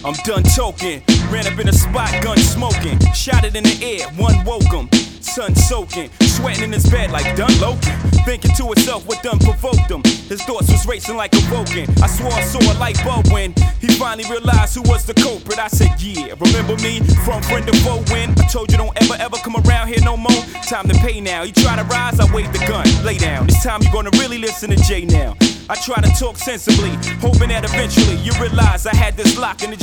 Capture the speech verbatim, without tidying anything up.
I'm done talking. Ran up in a spot, gun smoking. Shot it in the air, one woke him. Sun soaking, sweating in his bed like done Loki. Thinking to himself what done provoked him. His thoughts was racing like a Vulcan. I swore I saw a light bulb when he finally realized who was the culprit. I said, yeah, remember me from friend to foe when I told you don't ever ever come around here no more. Time to pay now. You try to rise, I wave the gun. Lay down. This time you gonna really listen to Jay now. I try to talk sensibly, hoping that eventually you realize I had this lock in the